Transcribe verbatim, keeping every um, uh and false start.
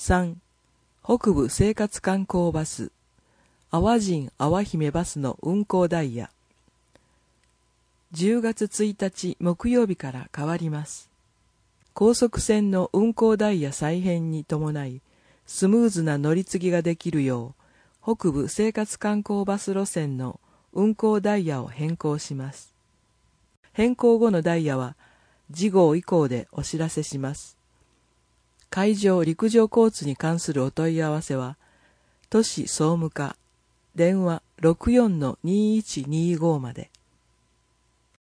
さん、北部生活観光バス、淡神淡姫バスの運行ダイヤ。じゅうがつついたち木曜日から変わります。高速船の運行ダイヤ再編に伴い、スムーズな乗り継ぎができるよう、北部生活観光バス路線の運行ダイヤを変更します。変更後のダイヤは、次号以降でお知らせします。海上陸上交通に関するお問い合わせは、都市総務課、電話 ろくよんのにいちにご まで。